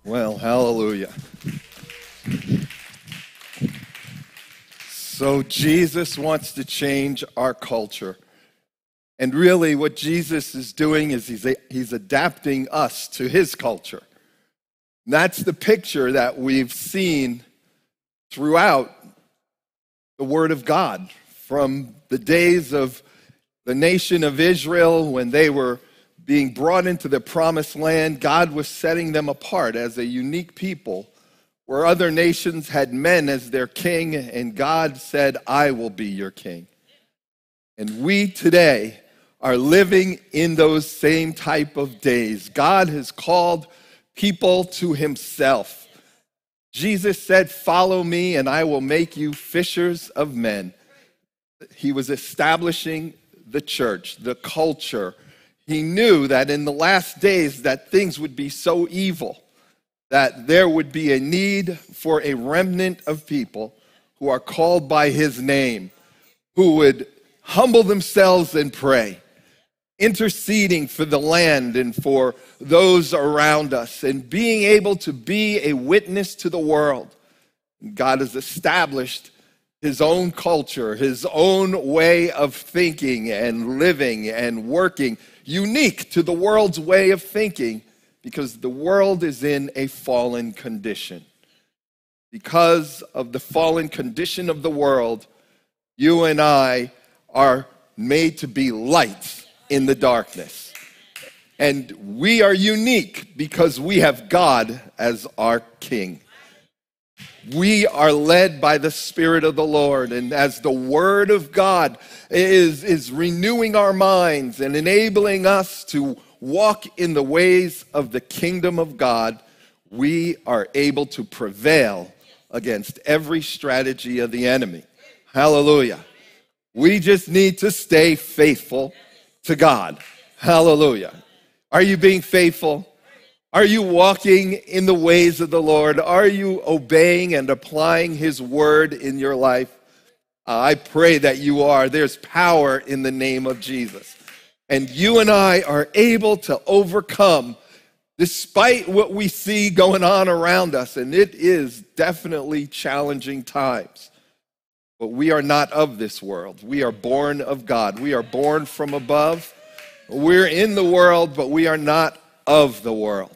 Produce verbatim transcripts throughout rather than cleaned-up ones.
Well, hallelujah. So Jesus wants to change our culture. And really what Jesus is doing is he's, he's adapting us to his culture. And that's the picture that we've seen throughout the Word of God. From the days of the nation of Israel when they were being brought into the promised land, God was setting them apart as a unique people where other nations had men as their king, and God said, I will be your king. And we today are living in those same type of days. God has called people to himself. Jesus said, follow me and I will make you fishers of men. He was establishing the church, the culture. He knew that in the last days that things would be so evil that there would be a need for a remnant of people who are called by his name, who would humble themselves and pray, interceding for the land and for those around us, and being able to be a witness to the world. God has established his own culture, his own way of thinking and living and working, unique to the world's way of thinking, because the world is in a fallen condition. Because of the fallen condition of the world, you and I are made to be lights in the darkness. And we are unique because we have God as our King. We are led by the Spirit of the Lord, and as the Word of God is, is renewing our minds and enabling us to walk in the ways of the kingdom of God, we are able to prevail against every strategy of the enemy. Hallelujah. We just need to stay faithful to God. Hallelujah. Are you being faithful? Are you walking in the ways of the Lord? Are you obeying and applying his word in your life? Uh, I pray that you are. There's power in the name of Jesus. And you and I are able to overcome despite what we see going on around us. And it is definitely challenging times. But we are not of this world. We are born of God. We are born from above. We're in the world, but we are not of the world.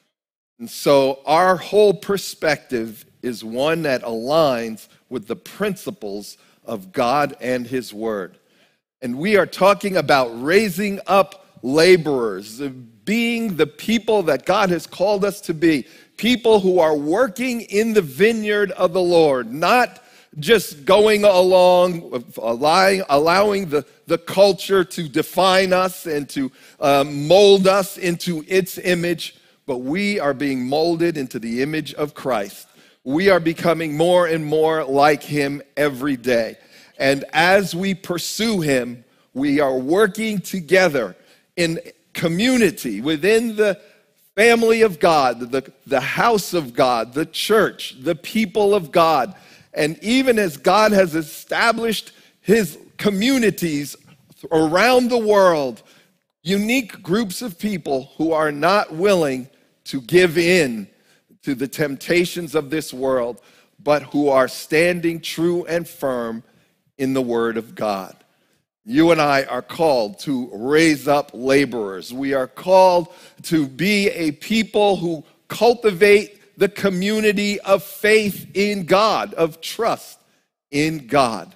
And so our whole perspective is one that aligns with the principles of God and his word. And we are talking about raising up laborers, being the people that God has called us to be, people who are working in the vineyard of the Lord, not just going along, allowing, allowing the, the culture to define us and to um, mold us into its image, but we are being molded into the image of Christ. We are becoming more and more like him every day. And as we pursue him, we are working together in community within the family of God, the, the house of God, the church, the people of God. And even as God has established his communities around the world, unique groups of people who are not willing to give in to the temptations of this world, but who are standing true and firm in the word of God. You and I are called to raise up laborers. We are called to be a people who cultivate the community of faith in God, of trust in God.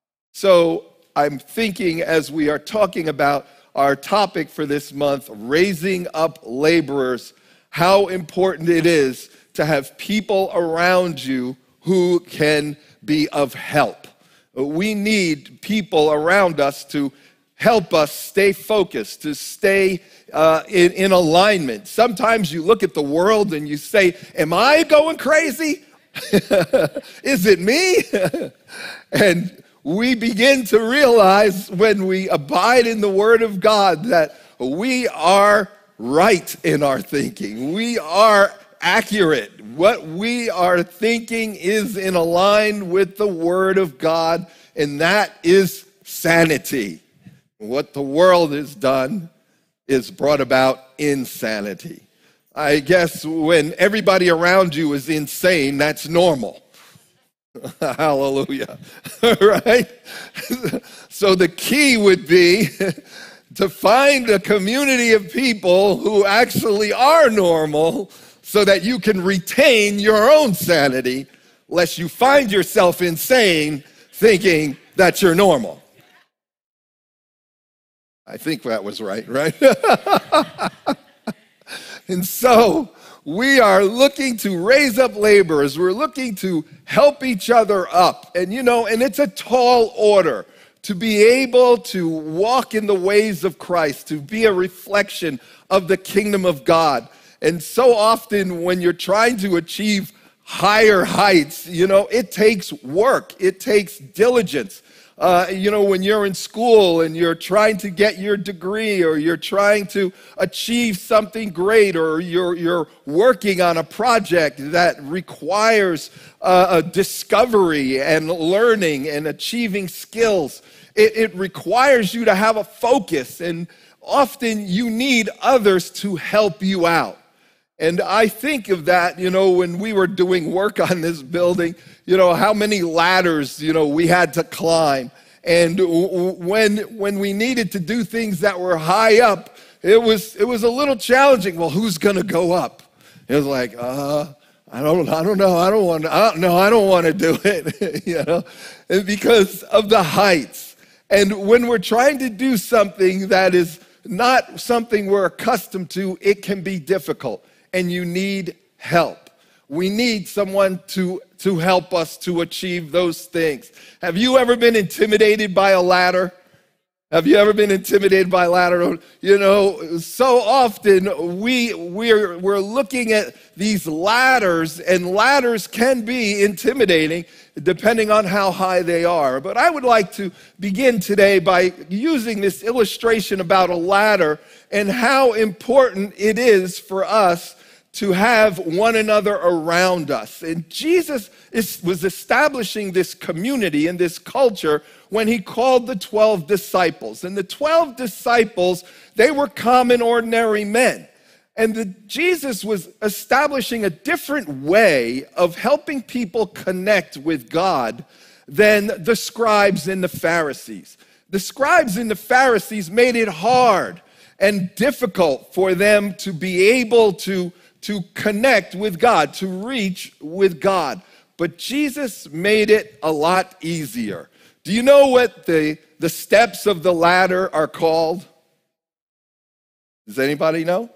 So I'm thinking as we are talking about our topic for this month, raising up laborers, how important it is to have people around you who can be of help. We need people around us to help us stay focused, to stay uh, in, in alignment. Sometimes you look at the world and you say, am I going crazy? Is it me? And we begin to realize when we abide in the Word of God that we are right in our thinking. We are accurate. What we are thinking is in line with the Word of God, and that is sanity. What the world has done is brought about insanity. I guess when everybody around you is insane, that's normal. Hallelujah. Right? So the key would be to find a community of people who actually are normal so that you can retain your own sanity, lest you find yourself insane thinking that you're normal. I think that was right, right? And so we are looking to raise up laborers. We're looking to help each other up. And you know, and it's a tall order to be able to walk in the ways of Christ, to be a reflection of the kingdom of God. And so often when you're trying to achieve higher heights, you know, it takes work, it takes diligence. Uh, you know, when you're in school and you're trying to get your degree, or you're trying to achieve something great, or you're, you're working on a project that requires uh, a discovery and learning and achieving skills, it, it requires you to have a focus, and often you need others to help you out. And I think of that, you know, when we were doing work on this building, you know, how many ladders, you know, we had to climb. And when when we needed to do things that were high up, it was it was a little challenging. Well, who's going to go up? It was like, uh, I don't I don't know. I don't want to, I don't, no, I don't want to do it, you know, and because of the heights. And when we're trying to do something that is not something we're accustomed to, it can be difficult. And you need help. We need someone to, to help us to achieve those things. Have you ever been intimidated by a ladder? Have you ever been intimidated by a ladder? You know, so often we, we're, we're looking at these ladders, and ladders can be intimidating depending on how high they are. But I would like to begin today by using this illustration about a ladder and how important it is for us to have one another around us. And Jesus is, was establishing this community and this culture when he called the twelve disciples. And the twelve disciples, they were common, ordinary men. And the, Jesus was establishing a different way of helping people connect with God than the scribes and the Pharisees. The scribes and the Pharisees made it hard and difficult for them to be able to to connect with God, to reach with God. But Jesus made it a lot easier. Do you know what the, the steps of the ladder are called? Does anybody know?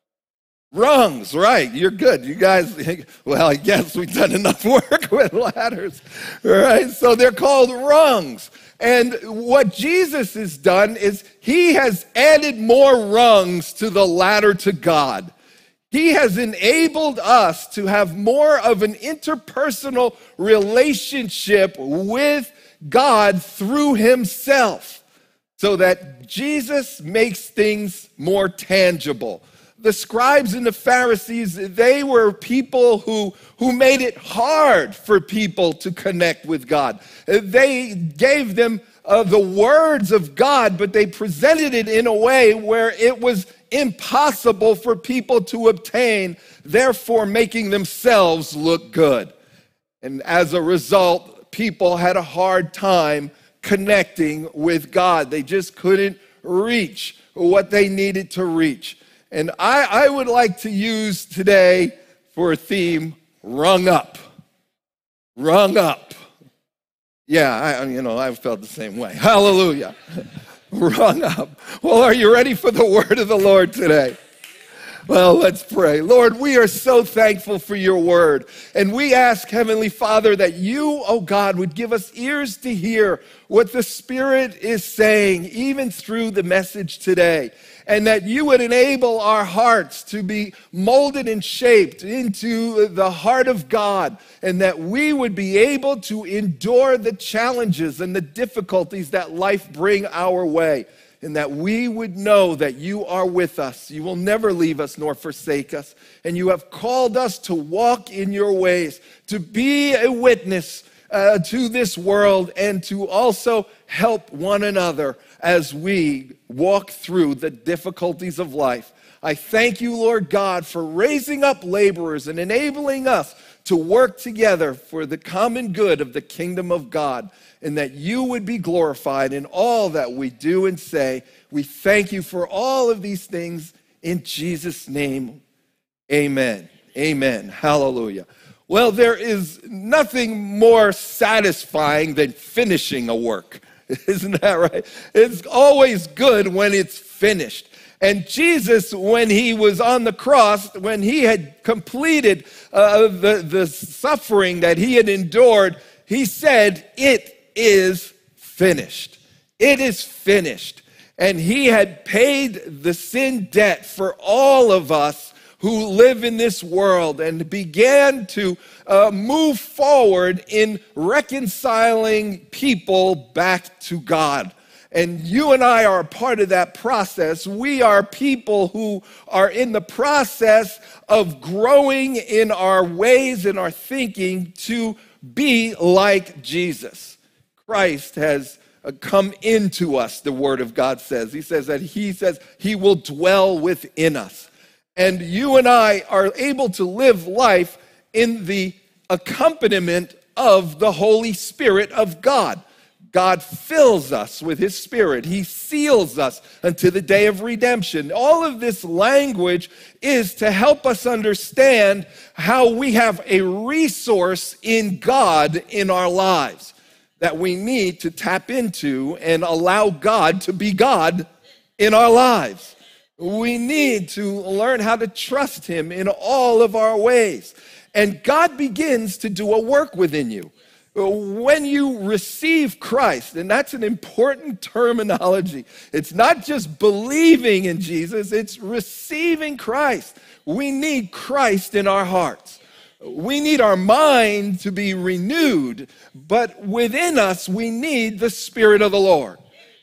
Rungs, right. You're good. You guys, well, I guess we've done enough work with ladders, right? So they're called rungs. And what Jesus has done is he has added more rungs to the ladder to God. He has enabled us to have more of an interpersonal relationship with God through himself, so that Jesus makes things more tangible. The scribes and the Pharisees, they were people who, who made it hard for people to connect with God. They gave them uh, the words of God, but they presented it in a way where it was impossible for people to obtain, therefore making themselves look good. And as a result, people had a hard time connecting with God. They just couldn't reach what they needed to reach. And I, I would like to use today for a theme, rung up. Rung up. Yeah, I, you know, I've felt the same way. Hallelujah. Rung up. Well, are you ready for the word of the Lord today? Well, let's pray. Lord, we are so thankful for your word. And we ask, Heavenly Father, that you, oh God, would give us ears to hear what the Spirit is saying, even through the message today. And that you would enable our hearts to be molded and shaped into the heart of God. And that we would be able to endure the challenges and the difficulties that life bring our way. And that we would know that you are with us. You will never leave us nor forsake us. And you have called us to walk in your ways, to be a witness uh, to this world, and to also help one another as we walk through the difficulties of life. I thank you, Lord God, for raising up laborers and enabling us to work together for the common good of the kingdom of God, and that you would be glorified in all that we do and say. We thank you for all of these things in Jesus' name. Amen. Amen. Hallelujah. Well, there is nothing more satisfying than finishing a work. Isn't that right? It's always good when it's finished. And Jesus, when he was on the cross, when he had completed uh, the, the suffering that he had endured, he said, "It is finished." It is finished. And he had paid the sin debt for all of us who live in this world, and began to uh, move forward in reconciling people back to God. And you and I are a part of that process. We are people who are in the process of growing in our ways and our thinking to be like Jesus. Christ has come into us, the Word of God says. He says that he says he will dwell within us. And you and I are able to live life in the accompaniment of the Holy Spirit of God. God fills us with his Spirit. He seals us unto the day of redemption. All of this language is to help us understand how we have a resource in God in our lives that we need to tap into and allow God to be God in our lives. We need to learn how to trust him in all of our ways. And God begins to do a work within you. When you receive Christ, and that's an important terminology. It's not just believing in Jesus, it's receiving Christ. We need Christ in our hearts. We need our mind to be renewed, but within us, we need the Spirit of the Lord.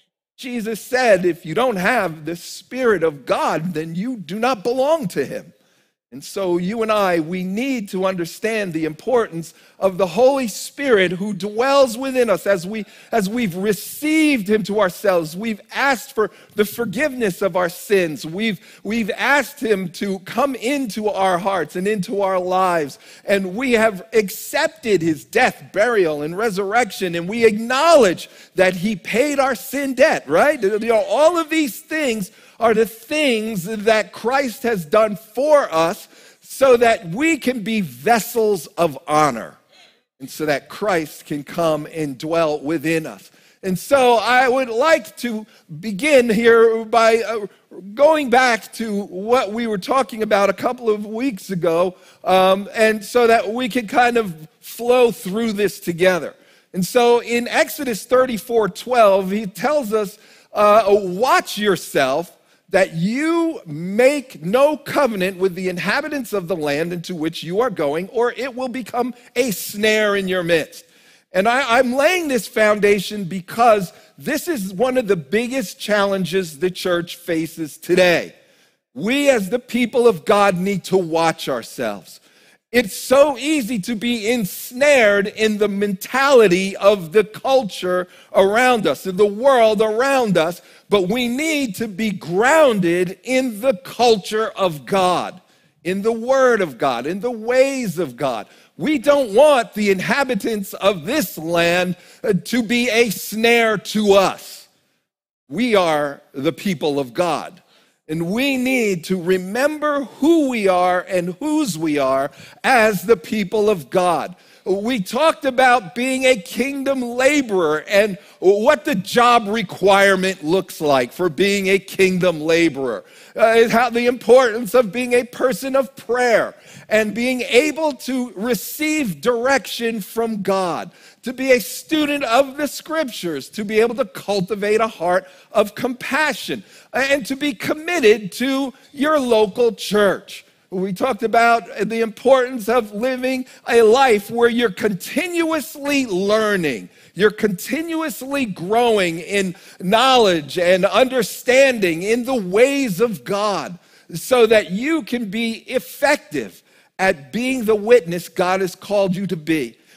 Jesus said, if you don't have the Spirit of God, then you do not belong to him. And so you and I, we need to understand the importance of the Holy Spirit who dwells within us as, we, as we've received him to ourselves. We've asked for the forgiveness of our sins. We've, we've asked him to come into our hearts and into our lives. And we have accepted his death, burial, and resurrection. And we acknowledge that he paid our sin debt, right? You know, all of these things are the things that Christ has done for us so that we can be vessels of honor and so that Christ can come and dwell within us. And so I would like to begin here by uh, going back to what we were talking about a couple of weeks ago, um, and so that we can kind of flow through this together. And so in Exodus thirty-four twelve, he tells us, uh, watch yourself, that you make no covenant with the inhabitants of the land into which you are going, or it will become a snare in your midst. And I, I'm laying this foundation because this is one of the biggest challenges the church faces today. We as the people of God need to watch ourselves. It's so easy to be ensnared in the mentality of the culture around us, in the world around us, but we need to be grounded in the culture of God, in the Word of God, in the ways of God. We don't want the inhabitants of this land to be a snare to us. We are the people of God. And we need to remember who we are and whose we are as the people of God. We talked about being a kingdom laborer and what the job requirement looks like for being a kingdom laborer. Uh, how the importance of being a person of prayer and being able to receive direction from God, to be a student of the scriptures, to be able to cultivate a heart of compassion, and to be committed to your local church. We talked about the importance of living a life where you're continuously learning, you're continuously growing in knowledge and understanding in the ways of God, so that you can be effective at being the witness God has called you to be.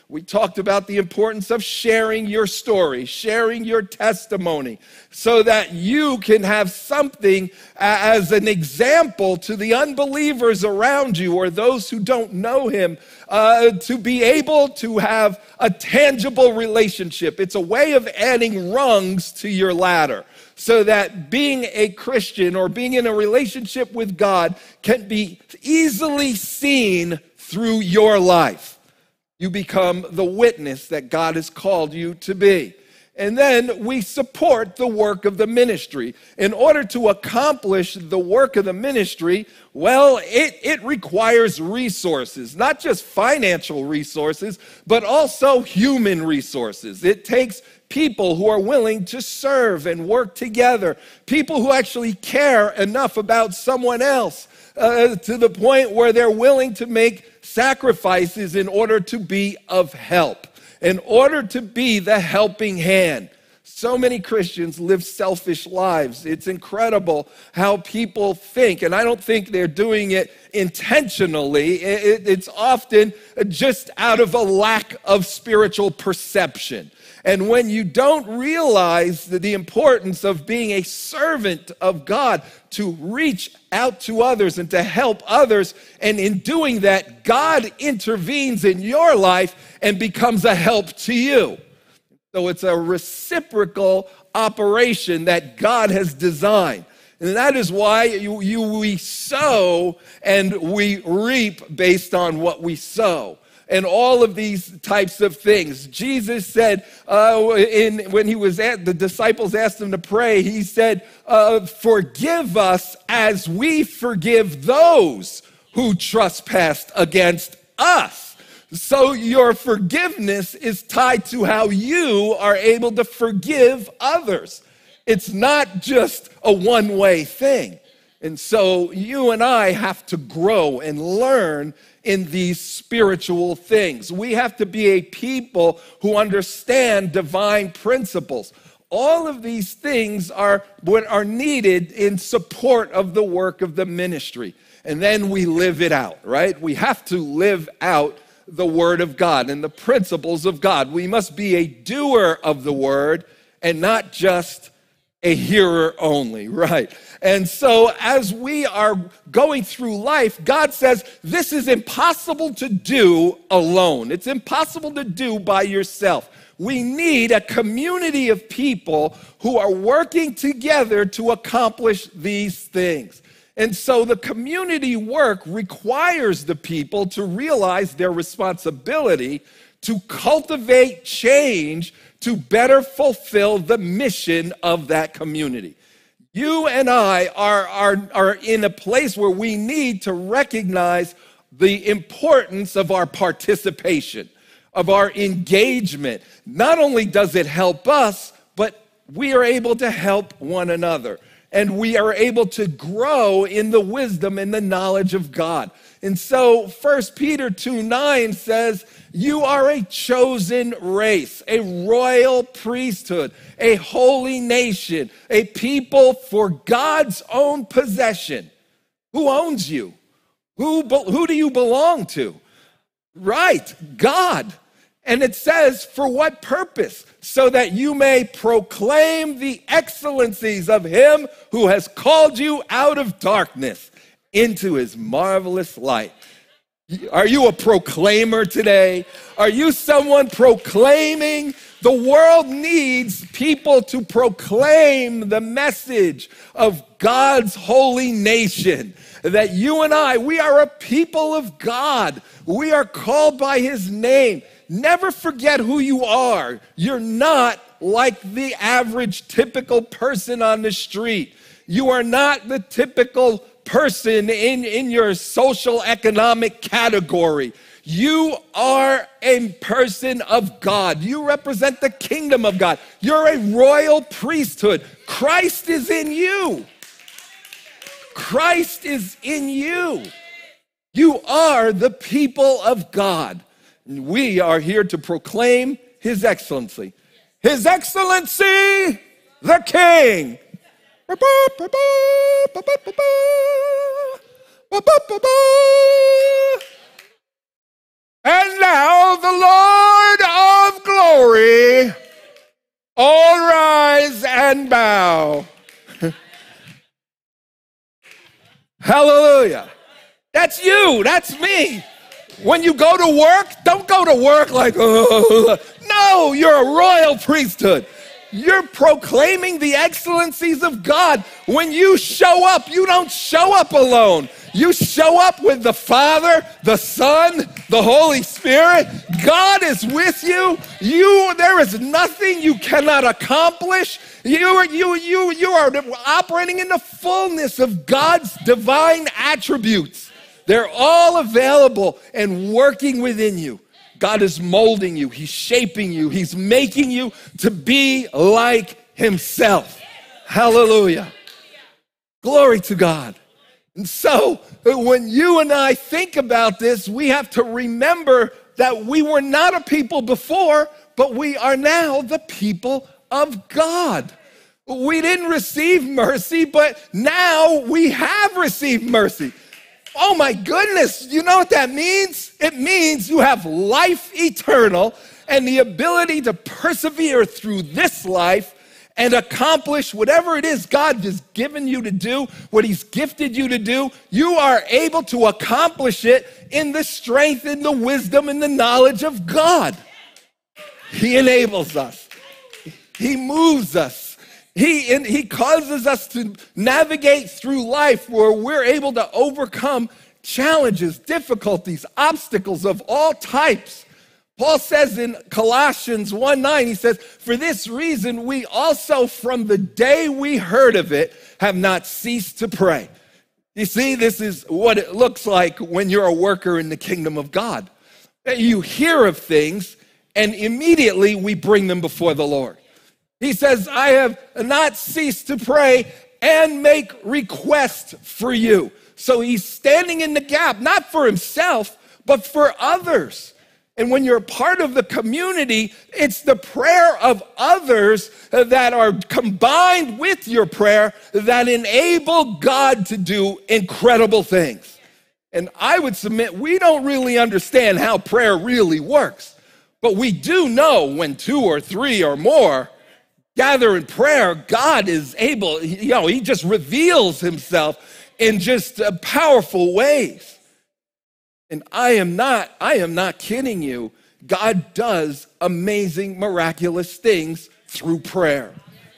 We talked about the importance of sharing your story, sharing your testimony, so that you can have something as an example to the unbelievers around you or those who don't know him, uh, to be able to have a tangible relationship. It's a way of adding rungs to your ladder, so that being a Christian or being in a relationship with God can be easily seen through your life. You become the witness that God has called you to be. And then we support the work of the ministry. In order to accomplish the work of the ministry, well, it, it requires resources, not just financial resources, but also human resources. It takes people who are willing to serve and work together, people who actually care enough about someone else uh, to the point where they're willing to make sacrifices in order to be of help, in order to be the helping hand. So many Christians live selfish lives. It's incredible how people think, and I don't think they're doing it intentionally. It's often just out of a lack of spiritual perception. And when you don't realize the importance of being a servant of God to reach out to others and to help others, and in doing that, God intervenes in your life and becomes a help to you. So it's a reciprocal operation that God has designed. And that is why you, you, we sow and we reap based on what we sow. And all of these types of things. Jesus said, uh, in, when he was at, the disciples asked him to pray, he said, uh, forgive us as we forgive those who trespass against us. So your forgiveness is tied to how you are able to forgive others. It's not just a one-way thing. And so you and I have to grow and learn in these spiritual things. We have to be a people who understand divine principles. All of these things are what are needed in support of the work of the ministry. And then we live it out, right? We have to live out the word of God and the principles of God. We must be a doer of the word and not just a hearer only, right? And so as we are going through life, God says, this is impossible to do alone. It's impossible to do by yourself. We need a community of people who are working together to accomplish these things. And so the community work requires the people to realize their responsibility to cultivate change to better fulfill the mission of that community. You and I are, are, are in a place where we need to recognize the importance of our participation, of our engagement. Not only does it help us, but we are able to help one another. And we are able to grow in the wisdom and the knowledge of God. And so First Peter two nine says, you are a chosen race, a royal priesthood, a holy nation, a people for God's own possession. Who owns you? Who, who do you belong to? Right, God. And it says, for what purpose? So that you may proclaim the excellencies of him who has called you out of darkness into his marvelous light. Are you a proclaimer today? Are you someone proclaiming? The world needs people to proclaim the message of God's holy nation. That you and I, we are a people of God. We are called by his name. Never forget who you are. You're not like the average typical person on the street. You are not the typical person in, in your social economic category. You are a person of God. You represent the kingdom of God. You're a royal priesthood. Christ is in you. Christ is in you. You are the people of God. We are here to proclaim his excellency. His excellency, the King. And now the Lord and bow. Hallelujah. That's you. That's me. When you go to work, don't go to work like, oh. No, you're a royal priesthood. You're proclaiming the excellencies of God. When you show up, you don't show up alone. You show up with the Father, the Son, the Holy Spirit. God is with you. You, there is nothing you cannot accomplish. You are, you, you, you are operating in the fullness of God's divine attributes. They're all available and working within you. God is molding you. He's shaping you. He's making you to be like himself. Hallelujah. Glory to God. And so when you and I think about this, we have to remember that we were not a people before, but we are now the people of God. We didn't receive mercy, but now we have received mercy. Oh my goodness, you know what that means? It means you have life eternal and the ability to persevere through this life and accomplish whatever it is God has given you to do, what he's gifted you to do. You are able to accomplish it in the strength and the wisdom and the knowledge of God. He enables us. He moves us. He, and he causes us to navigate through life where we're able to overcome challenges, difficulties, obstacles of all types. Paul says in Colossians one nine, he says, for this reason, we also from the day we heard of it have not ceased to pray. You see, this is what it looks like when you're a worker in the kingdom of God. You hear of things and immediately we bring them before the Lord. He says, I have not ceased to pray and make request for you. So he's standing in the gap, not for himself, but for others. And when you're part of the community, it's the prayer of others that are combined with your prayer that enable God to do incredible things. And I would submit we don't really understand how prayer really works, but we do know when two or three or more gather in prayer, God is able, you know, he just reveals himself in just uh, powerful ways. And I am not, I am not kidding you. God does amazing, miraculous things through prayer.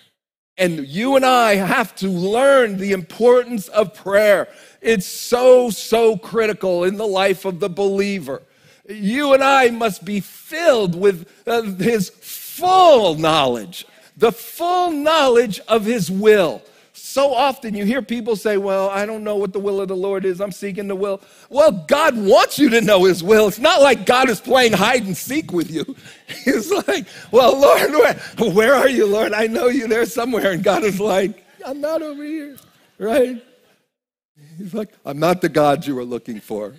And you and I have to learn the importance of prayer. It's so, so critical in the life of the believer. You and I must be filled with uh, his full knowledge. The full knowledge of his will. So often you hear people say, well, I don't know what the will of the Lord is. I'm seeking the will. Well, God wants you to know his will. It's not like God is playing hide and seek with you. He's like, well, Lord, where, where are you, Lord? I know you there somewhere. And God is like, I'm not over here, right? He's like, I'm not the God you were looking for.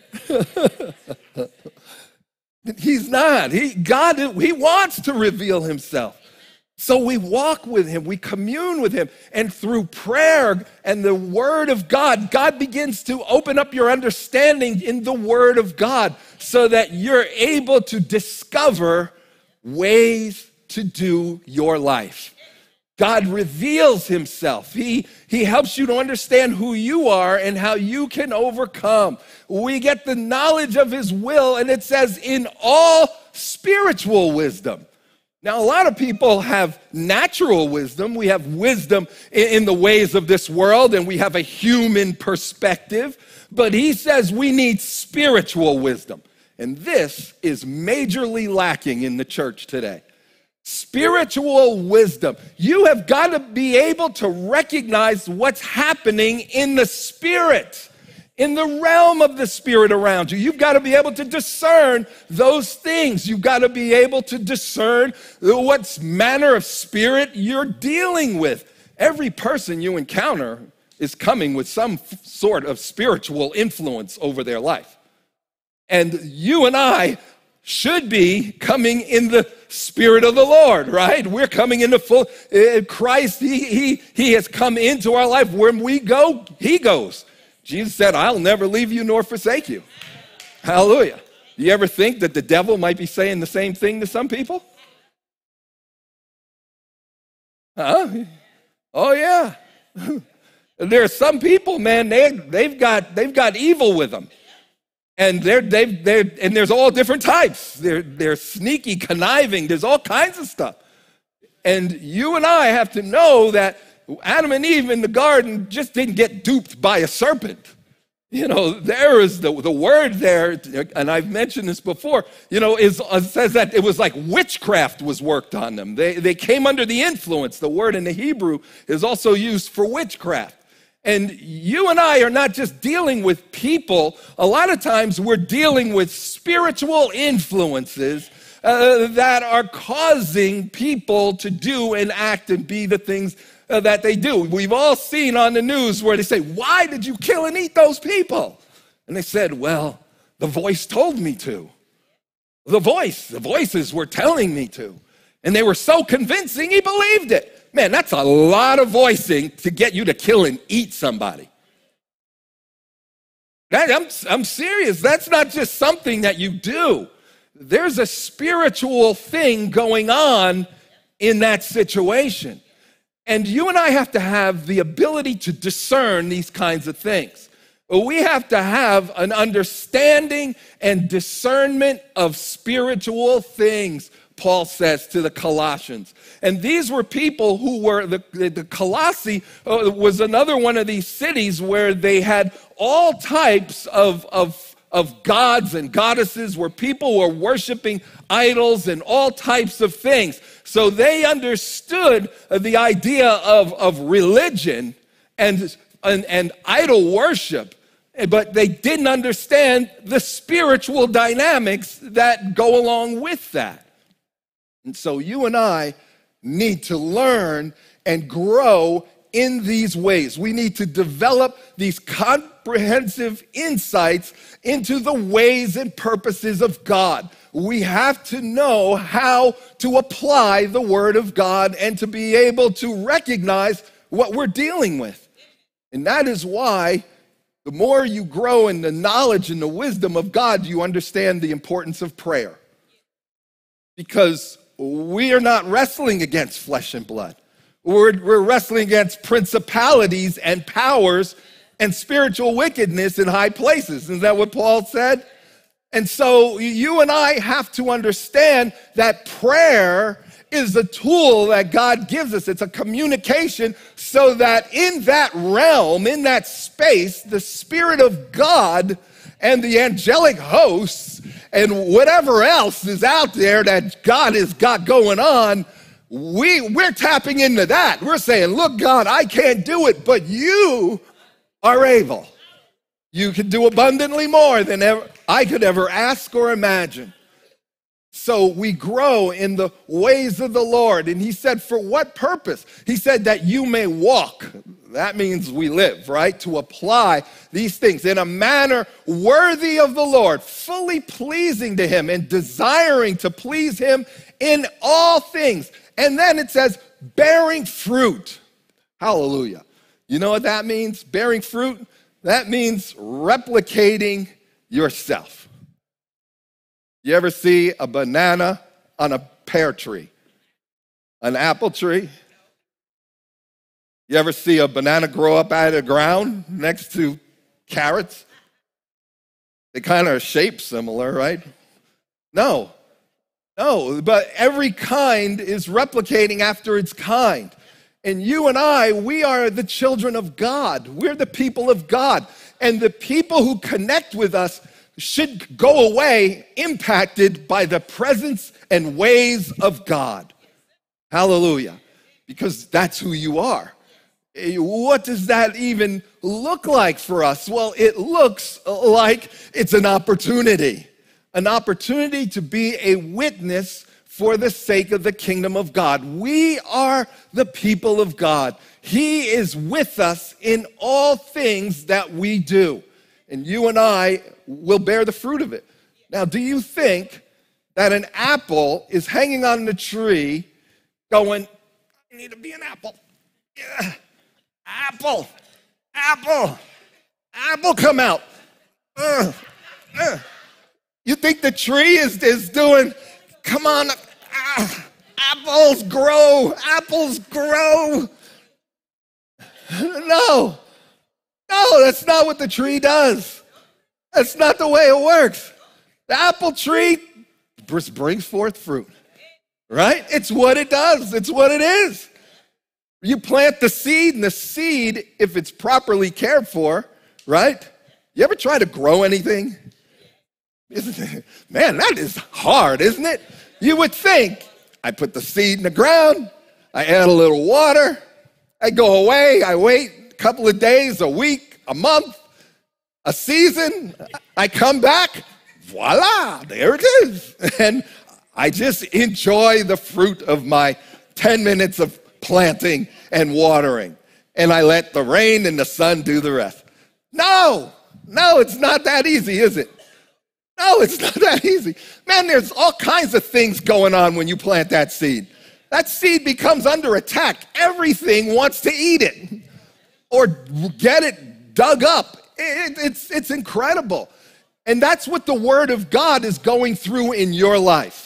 He's not. He, God, he wants to reveal himself. So we walk with him, we commune with him, and through prayer and the word of God, God begins to open up your understanding in the word of God so that you're able to discover ways to do your life. God reveals himself. He, he helps you to understand who you are and how you can overcome. We get the knowledge of his will, and it says in all spiritual wisdom. Now, a lot of people have natural wisdom. We have wisdom in the ways of this world, and we have a human perspective. But he says we need spiritual wisdom. And this is majorly lacking in the church today. Spiritual wisdom. You have got to be able to recognize what's happening in the spirit. In the realm of the spirit around you. You've got to be able to discern those things. You've got to be able to discern what manner of spirit you're dealing with. Every person you encounter is coming with some f- sort of spiritual influence over their life. And you and I should be coming in the spirit of the Lord, right? We're coming into full, uh, Christ, he, he, he has come into our life. When we go, he goes. Jesus said, I'll never leave you nor forsake you. Hallelujah. Do you ever think that the devil might be saying the same thing to some people? Huh? Oh, yeah. There are some people, man, they, they've got they've got evil with them. And they're, they've, they're, and there's all different types. They're, they're sneaky, conniving. There's all kinds of stuff. And you and I have to know that Adam and Eve in the garden just didn't get duped by a serpent. You know, there is the, the word there, and I've mentioned this before, you know, is, uh, says that it was like witchcraft was worked on them. They, they came under the influence. The word in the Hebrew is also used for witchcraft. And you and I are not just dealing with people. A lot of times we're dealing with spiritual influences uh, that are causing people to do and act and be the things uh, that they do. We've all seen on the news where they say, why did you kill and eat those people? And they said, well, the voice told me to. The voice, the voices were telling me to. And they were so convincing, he believed it. Man, that's a lot of voicing to get you to kill and eat somebody. That, I'm, I'm serious. That's not just something that you do. There's a spiritual thing going on in that situation. And you and I have to have the ability to discern these kinds of things. We have to have an understanding and discernment of spiritual things, Paul says to the Colossians. And these were people who were, the, the Colossae uh, was another one of these cities where they had all types of, of, of gods and goddesses, where people were worshiping idols and all types of things. So they understood the idea of, of religion and, and, and idol worship, but they didn't understand the spiritual dynamics that go along with that. And so you and I need to learn and grow in these ways. We need to develop these comprehensive insights into the ways and purposes of God. We have to know how to apply the Word of God and to be able to recognize what we're dealing with. And that is why the more you grow in the knowledge and the wisdom of God, you understand the importance of prayer. Because we are not wrestling against flesh and blood. We're, we're wrestling against principalities and powers and spiritual wickedness in high places. Isn't that what Paul said? And so you and I have to understand that prayer is a tool that God gives us. It's a communication so that in that realm, in that space, the Spirit of God and the angelic hosts and whatever else is out there that God has got going on, we, we're tapping into that. We're saying, look, God, I can't do it, but you are able. You can do abundantly more than ever I could ever ask or imagine. So we grow in the ways of the Lord. And he said, for what purpose? He said that you may walk. That means we live, right? To apply these things in a manner worthy of the Lord, fully pleasing to him and desiring to please him in all things. And then it says, bearing fruit. Hallelujah. You know what that means? Bearing fruit? That means replicating yourself. You ever see a banana on a pear tree? An apple tree? You ever see a banana grow up out of the ground next to carrots? They kind of are shaped similar, right? No, no, but every kind is replicating after its kind. And you and I, we are the children of God. We're the people of God. And the people who connect with us should go away impacted by the presence and ways of God. Hallelujah. Because that's who you are. What does that even look like for us? Well, it looks like it's an opportunity. An opportunity to be a witness for the sake of the kingdom of God. We are the people of God. He is with us in all things that we do. And you and I will bear the fruit of it. Now, do you think that an apple is hanging on the tree going, I need to be an apple. Yeah. Apple, apple, apple come out. Uh, uh. You think the tree is, is doing, come on, uh, apples grow, apples grow. No, no, that's not what the tree does. That's not the way it works. The apple tree brings forth fruit, right? It's what it does. It's what it is. You plant the seed, and the seed, if it's properly cared for, right? You ever try to grow anything? Man, that is hard, isn't it? You would think, I put the seed in the ground, I add a little water, I go away, I wait a couple of days, a week, a month, a season, I come back, voila, there it is. And I just enjoy the fruit of my ten minutes of planting and watering. And I let the rain and the sun do the rest. No, no, it's not that easy, is it? No, it's not that easy. Man, there's all kinds of things going on when you plant that seed. That seed becomes under attack. Everything wants to eat it or get it dug up. It, it's, it's incredible. And that's what the Word of God is going through in your life.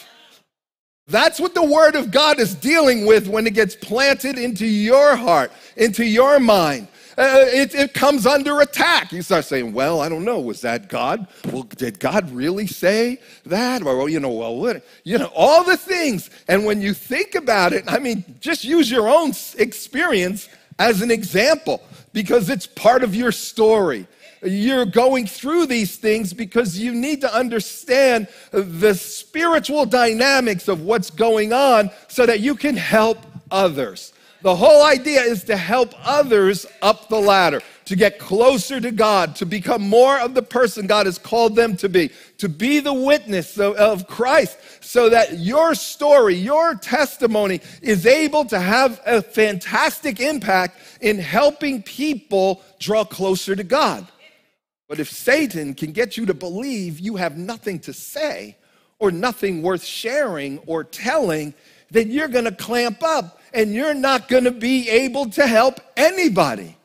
That's what the Word of God is dealing with when it gets planted into your heart, into your mind. Uh, it, it comes under attack. You start saying, well, I don't know, was that God? Well, did God really say that? Or, well, you know, well, what? You know, all the things. And when you think about it, I mean, just use your own experience as an example because it's part of your story. You're going through these things because you need to understand the spiritual dynamics of what's going on so that you can help others. The whole idea is to help others up the ladder, to get closer to God, to become more of the person God has called them to be, to be the witness of, of Christ, so that your story, your testimony is able to have a fantastic impact in helping people draw closer to God. But if Satan can get you to believe you have nothing to say or nothing worth sharing or telling, then you're going to clamp up and you're not going to be able to help anybody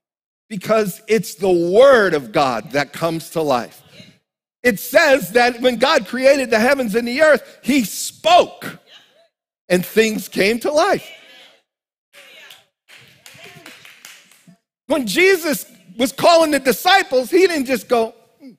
because it's the Word of God that comes to life. It says that when God created the heavens and the earth, He spoke and things came to life. When Jesus was calling the disciples, He didn't just go, hmm.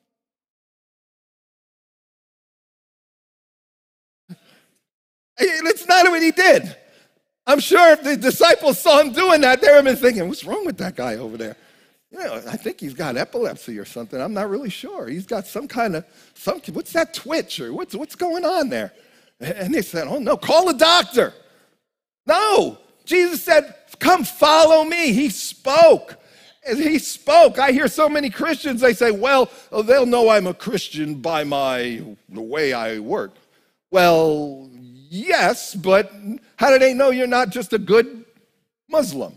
It's not what He did. I'm sure if the disciples saw Him doing that, they would have been thinking, what's wrong with that guy over there? You know, I think he's got epilepsy or something. I'm not really sure. He's got some kind of, some, what's that twitch or what's, what's going on there? And they said, oh no, call a doctor. No, Jesus said, come follow me. He spoke. And He spoke. I hear so many Christians, they say, well, oh, they'll know I'm a Christian by my, the way I work. Well, yes, but how do they know you're not just a good Muslim?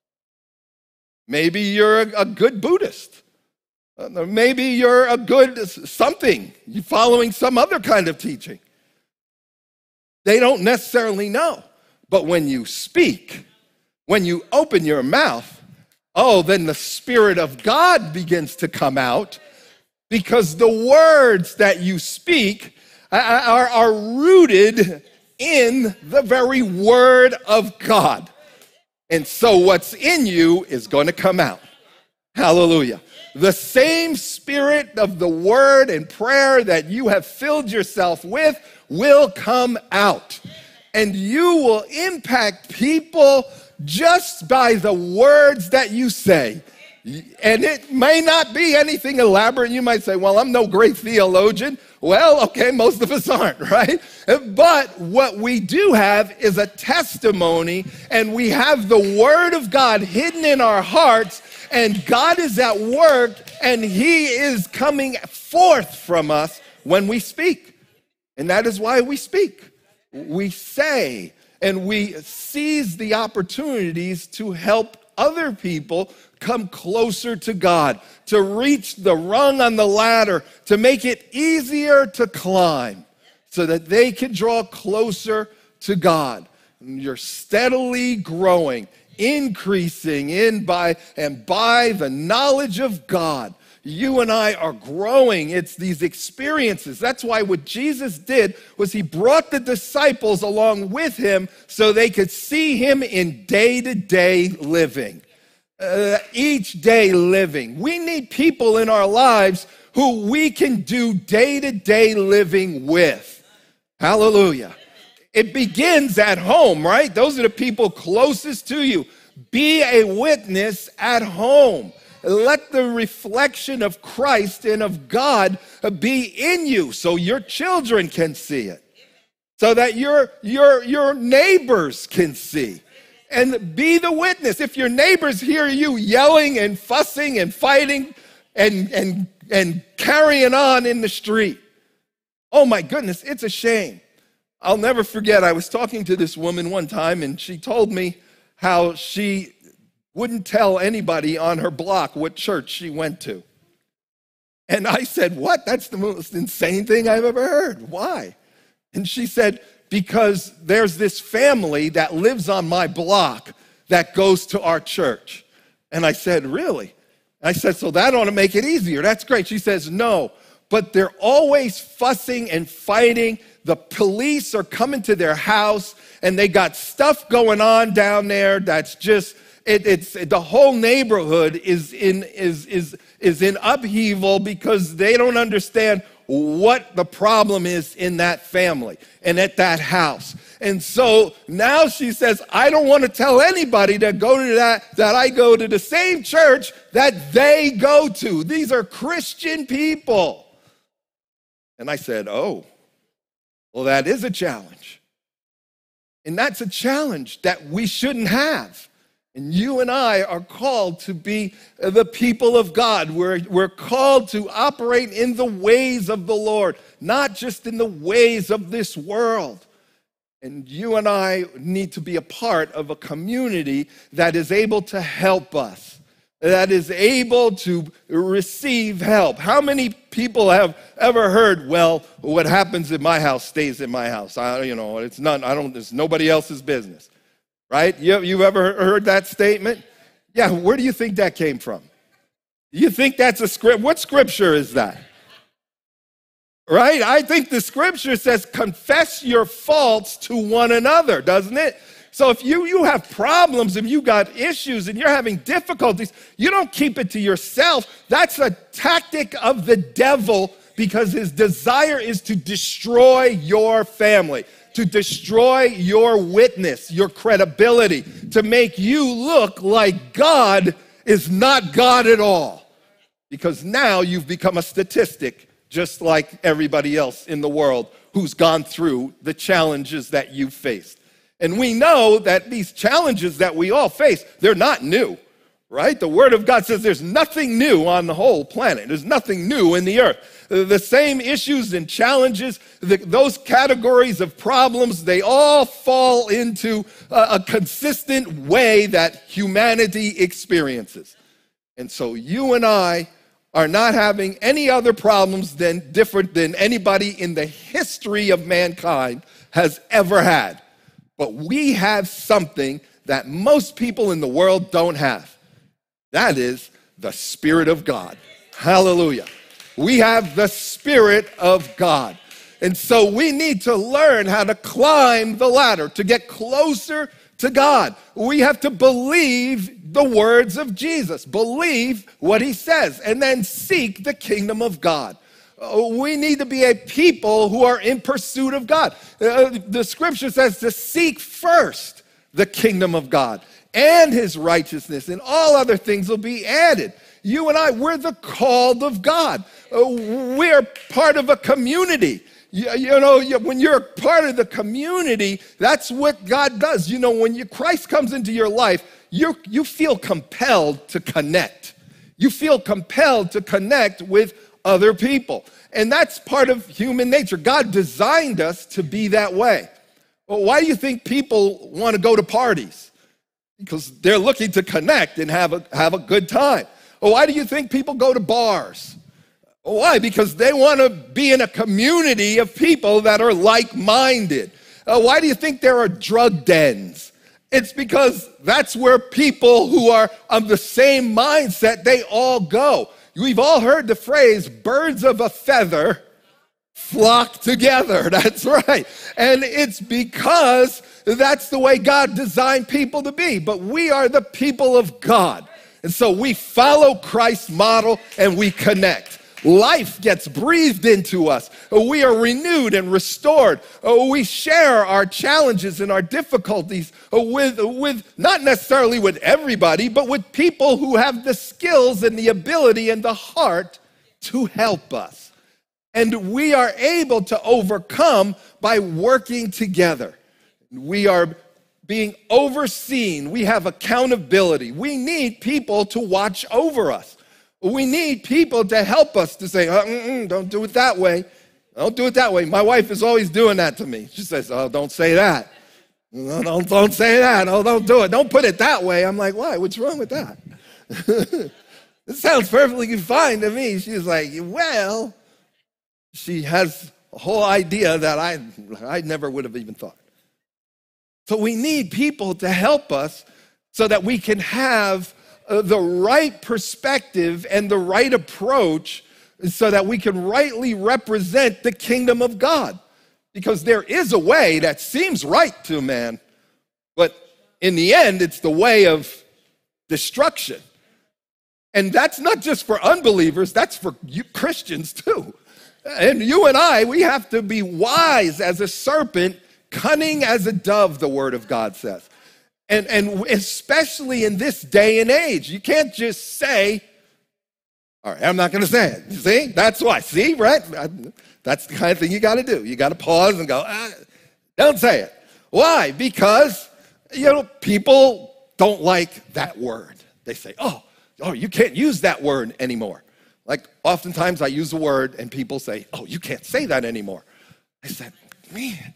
Maybe you're a, a good Buddhist. Uh, maybe you're a good something. You're following some other kind of teaching. They don't necessarily know. But when you speak, when you open your mouth, oh, then the Spirit of God begins to come out because the words that you speak are, are, are rooted in the very Word of God. And so what's in you is going to come out. Hallelujah. The same Spirit of the Word and prayer that you have filled yourself with will come out. And you will impact people just by the words that you say. And it may not be anything elaborate. You might say, well, I'm no great theologian. Well, okay, most of us aren't, right? But what we do have is a testimony, and we have the Word of God hidden in our hearts, and God is at work, and He is coming forth from us when we speak. And that is why we speak. We say, and we seize the opportunities to help other people come closer to God, to reach the rung on the ladder, to make it easier to climb so that they can draw closer to God. And you're steadily growing, increasing in by and by the knowledge of God. You and I are growing. It's these experiences. That's why what Jesus did was He brought the disciples along with Him so they could see Him in day-to-day living. uh, each day living. We need people in our lives who we can do day-to-day living with. Hallelujah. It begins at home, right? Those are the people closest to you. Be a witness at home. Let the reflection of Christ and of God be in you so your children can see it, so that your, your, your neighbors can see. And be the witness. If your neighbors hear you yelling and fussing and fighting and, and, and carrying on in the street, oh my goodness, it's a shame. I'll never forget, I was talking to this woman one time, and she told me how she wouldn't tell anybody on her block what church she went to. And I said, what? That's the most insane thing I've ever heard. Why? And she said, because there's this family that lives on my block that goes to our church. And I said, really? I said, so that ought to make it easier. That's great. She says, no, but they're always fussing and fighting. The police are coming to their house, and they got stuff going on down there that's just, it, it's the whole neighborhood is in is is is in upheaval because they don't understand what the problem is in that family and at that house. And so now she says, I don't want to tell anybody that go to that, that I go to the same church that they go to. These are Christian people. And I said, oh, well, that is a challenge. And that's a challenge that we shouldn't have. And you and I are called to be the people of God. We're, we're called to operate in the ways of the Lord, not just in the ways of this world. And you and I need to be a part of a community that is able to help us, that is able to receive help. How many people have ever heard, well, what happens in my house stays in my house? I, you know, it's not, I don't, it's nobody else's business. Right? You, you've ever heard that statement? Yeah, where do you think that came from? You think that's a script? What scripture is that? Right? I think the scripture says confess your faults to one another, doesn't it? So if you, you have problems, if you got issues and you're having difficulties, you don't keep it to yourself. That's a tactic of the devil because his desire is to destroy your family, to destroy your witness, your credibility, to make you look like God is not God at all. Because now you've become a statistic, just like everybody else in the world who's gone through the challenges that you faced. And we know that these challenges that we all face, they're not new, right? The Word of God says there's nothing new on the whole planet. There's nothing new in the earth. The same issues and challenges, the, those categories of problems, they all fall into a, a consistent way that humanity experiences. And so you and I are not having any other problems than different than anybody in the history of mankind has ever had. But we have something that most people in the world don't have. That is the Spirit of God. Hallelujah. We have the Spirit of God. And so we need to learn how to climb the ladder, to get closer to God. We have to believe the words of Jesus, believe what he says, and then seek the kingdom of God. We need to be a people who are in pursuit of God. Uh, the scripture says to seek first the kingdom of God and his righteousness, and all other things will be added. You and I, we're the called of God. Uh, we're part of a community. You, you know, when you're part of the community, that's what God does. You know, when you, Christ comes into your life, you you feel compelled to connect. You feel compelled to connect with other people. And that's part of human nature. God designed us to be that way. Well, why do you think people want to go to parties? Because they're looking to connect and have a, have a good time. Well, why do you think people go to bars? Well, why? Because they want to be in a community of people that are like-minded. Uh, why do you think there are drug dens? It's because that's where people who are of the same mindset, they all go. We've all heard the phrase, birds of a feather flock together. That's right. And it's because that's the way God designed people to be. But we are the people of God. And so we follow Christ's model and we connect. Life gets breathed into us. We are renewed and restored. We share our challenges and our difficulties with, with not necessarily with everybody, but with people who have the skills and the ability and the heart to help us. And we are able to overcome by working together. We are being overseen. We have accountability. We need people to watch over us. We need people to help us to say, oh, mm-mm, don't do it that way. Don't do it that way. My wife is always doing that to me. She says, oh, don't say that. No, don't, don't say that. Oh, don't do it. Don't put it that way. I'm like, why? What's wrong with that? It sounds perfectly fine to me. She's like, well, she has a whole idea that I, I never would have even thought. So we need people to help us so that we can have uh, the right perspective and the right approach so that we can rightly represent the kingdom of God. Because there is a way that seems right to man, but in the end, it's the way of destruction. And that's not just for unbelievers, that's for you Christians too. And you and I, we have to be wise as a serpent, cunning as a dove, the word of God says. And, and especially in this day and age, you can't just say, all right, I'm not going to say it. See, that's why. See, right? That's the kind of thing you got to do. You got to pause and go, ah, don't say it. Why? Because, you know, people don't like that word. They say, oh, oh, you can't use that word anymore. Like oftentimes I use a word and people say, oh, you can't say that anymore. I said, man,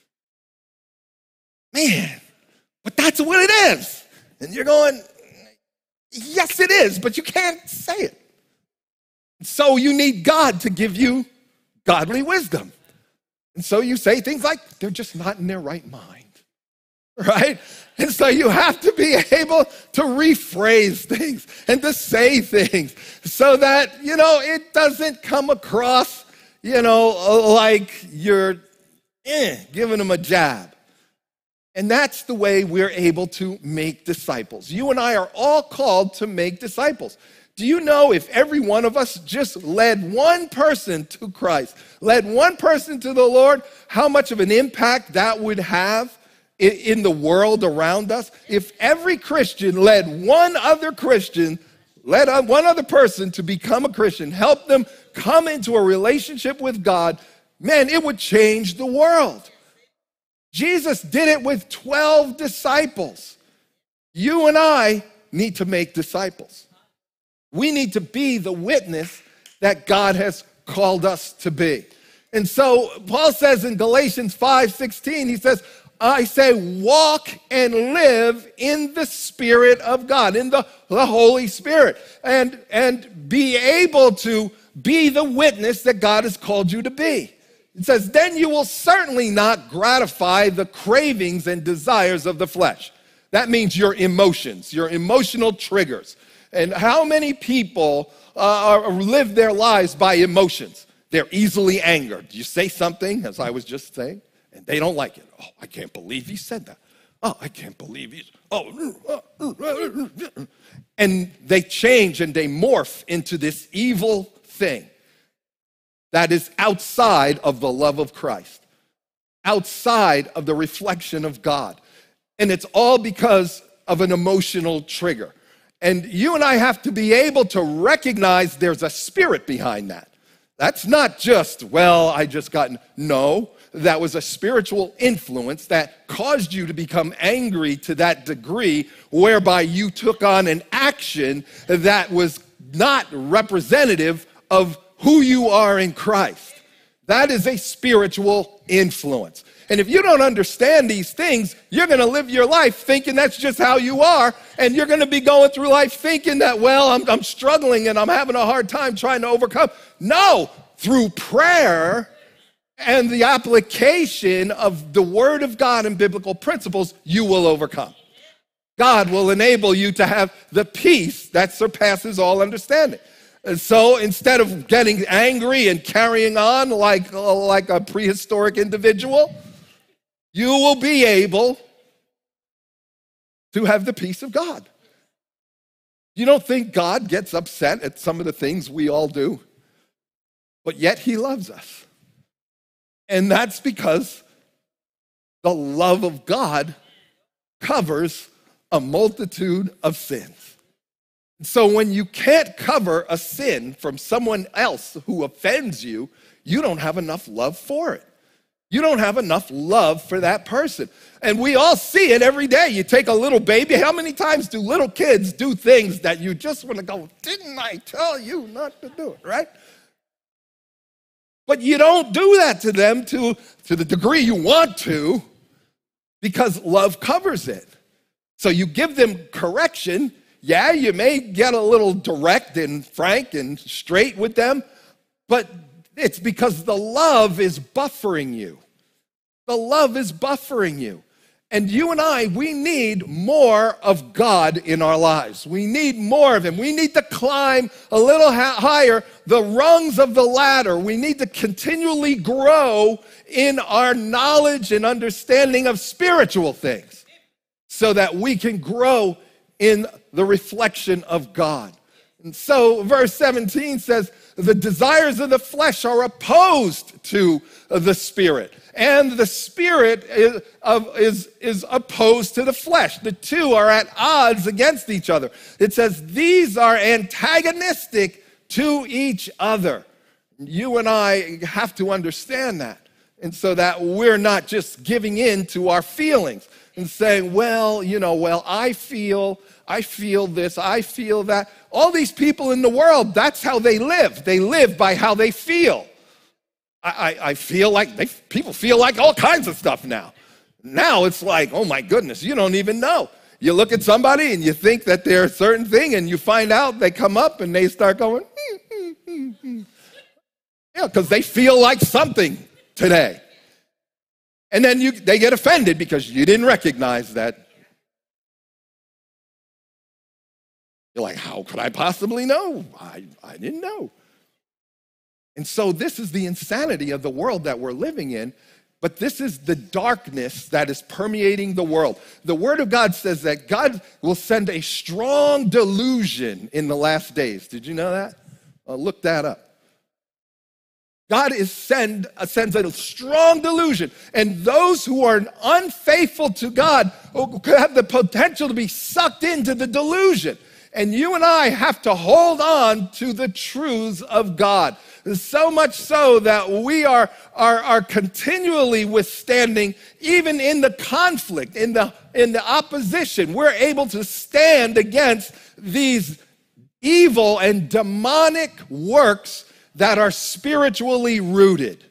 man, but that's what it is. And you're going, yes, it is, but you can't say it. So you need God to give you godly wisdom. And so you say things like, they're just not in their right mind, right? And so you have to be able to rephrase things and to say things so that, you know, it doesn't come across, you know, like you're eh, giving them a jab. And that's the way we're able to make disciples. You and I are all called to make disciples. Do you know if every one of us just led one person to Christ, led one person to the Lord, how much of an impact that would have in the world around us? If every Christian led one other Christian, led one other person to become a Christian, help them come into a relationship with God, man, it would change the world. Jesus did it with twelve disciples. You and I need to make disciples. We need to be the witness that God has called us to be. And so Paul says in Galatians five sixteen, he says, I say, walk and live in the Spirit of God, in the, the Holy Spirit, and, and be able to be the witness that God has called you to be. It says, then you will certainly not gratify the cravings and desires of the flesh. That means your emotions, your emotional triggers. And how many people uh, are, live their lives by emotions? They're easily angered. You say something, as I was just saying, and they don't like it. Oh, I can't believe he said that. Oh, I can't believe he, oh. And they change and they morph into this evil thing that is outside of the love of Christ, outside of the reflection of God. And it's all because of an emotional trigger. And you and I have to be able to recognize there's a spirit behind that. That's not just, well, I just got, no, that was a spiritual influence that caused you to become angry to that degree whereby you took on an action that was not representative of who you are in Christ. That is a spiritual influence. And if you don't understand these things, you're going to live your life thinking that's just how you are, and you're going to be going through life thinking that, well, I'm, I'm struggling and I'm having a hard time trying to overcome. No, through prayer and the application of the Word of God and biblical principles, you will overcome. God will enable you to have the peace that surpasses all understanding. And so instead of getting angry and carrying on like, like a prehistoric individual, you will be able to have the peace of God. You don't think God gets upset at some of the things we all do? But yet he loves us. And that's because the love of God covers a multitude of sins. So when you can't cover a sin from someone else who offends you, you don't have enough love for it. You don't have enough love for that person. And we all see it every day. You take a little baby. How many times do little kids do things that you just want to go, didn't I tell you not to do it, right? But you don't do that to them to, to the degree you want to, because love covers it. So you give them correction. Yeah, you may get a little direct and frank and straight with them, but it's because the love is buffering you. The love is buffering you. And you and I, we need more of God in our lives. We need more of him. We need to climb a little ha- higher the rungs of the ladder. We need to continually grow in our knowledge and understanding of spiritual things so that we can grow in the reflection of God. And so verse seventeen says, the desires of the flesh are opposed to the spirit, and the spirit is, is, is opposed to the flesh. The two are at odds against each other. It says these are antagonistic to each other. You and I have to understand that. And so that we're not just giving in to our feelings and saying, well, you know, well, I feel, I feel this, I feel that. All these people in the world, that's how they live. They live by how they feel. I, I, I feel like, they, people feel like all kinds of stuff now. Now it's like, oh my goodness, you don't even know. You look at somebody and you think that they're a certain thing, and you find out they come up and they start going, hmm, hmm, hmm, hmm. Yeah, because they feel like something today. And then you, they get offended because you didn't recognize that. You're like, how could I possibly know? I, I didn't know. And so this is the insanity of the world that we're living in, but this is the darkness that is permeating the world. The Word of God says that God will send a strong delusion in the last days. Did you know that? Uh, look that up. God is send, uh, sends a strong delusion, and those who are unfaithful to God could have the potential to be sucked into the delusion. And you and I have to hold on to the truths of God. So much so that we are, are, are continually withstanding, even in the conflict, in the, in the opposition. We're able to stand against these evil and demonic works that are spiritually rooted.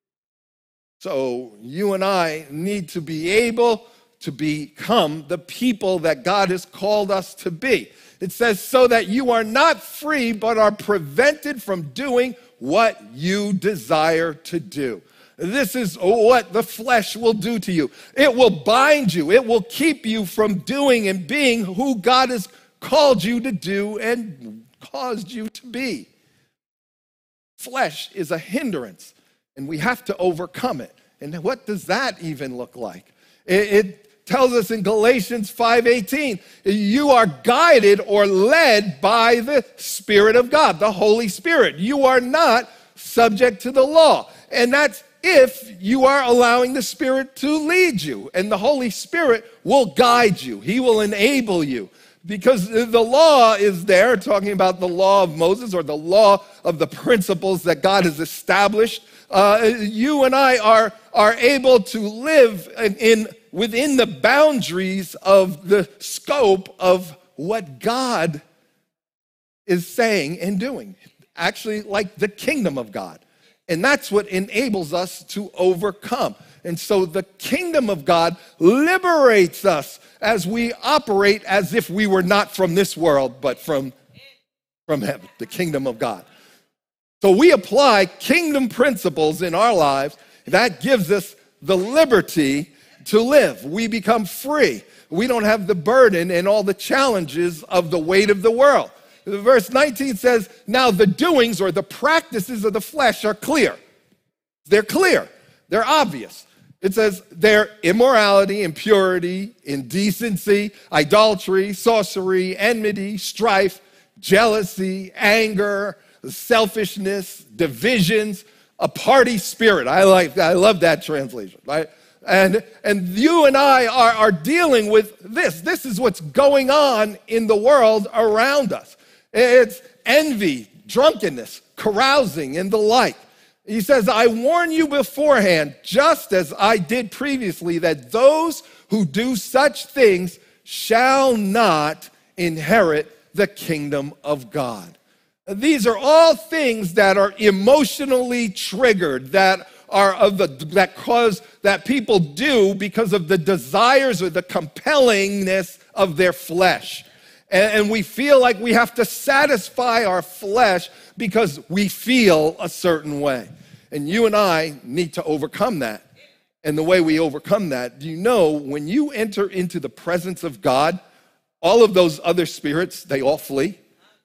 So you and I need to be able to become the people that God has called us to be. It says, so that you are not free, but are prevented from doing what you desire to do. This is what the flesh will do to you. It will bind you. It will keep you from doing and being who God has called you to do and caused you to be. Flesh is a hindrance, and we have to overcome it. And what does that even look like? It, it tells us in Galatians five eighteen, you are guided or led by the Spirit of God, the Holy Spirit. You are not subject to the law. And that's if you are allowing the Spirit to lead you. And the Holy Spirit will guide you. He will enable you. Because the law is there, talking about the law of Moses or the law of the principles that God has established. Uh, you and I are, are able to live in, in within the boundaries of the scope of what God is saying and doing. Actually, like the kingdom of God. And that's what enables us to overcome. And so the kingdom of God liberates us as we operate as if we were not from this world, but from, from heaven, the kingdom of God. So we apply kingdom principles in our lives. That gives us the liberty to live. We become free. We don't have the burden and all the challenges of the weight of the world. Verse nineteen says, now the doings or the practices of the flesh are clear. They're clear. They're obvious. It says their immorality, impurity, indecency, idolatry, sorcery, enmity, strife, jealousy, anger, selfishness, divisions, a party spirit. I like I love that translation, right? And, and you and I are, are dealing with this. This is what's going on in the world around us. It's envy, drunkenness, carousing, and the like. He says, I warn you beforehand, just as I did previously, that those who do such things shall not inherit the kingdom of God. These are all things that are emotionally triggered, that are of the that cause that people do because of the desires or the compellingness of their flesh. And, and we feel like we have to satisfy our flesh because we feel a certain way. And you and I need to overcome that. And the way we overcome that, do you know, when you enter into the presence of God, all of those other spirits, they all flee.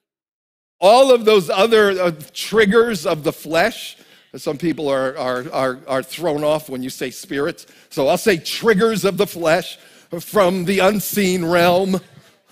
All of those other uh, triggers of the flesh. Some people are, are, are, are thrown off when you say spirits. So I'll say triggers of the flesh from the unseen realm.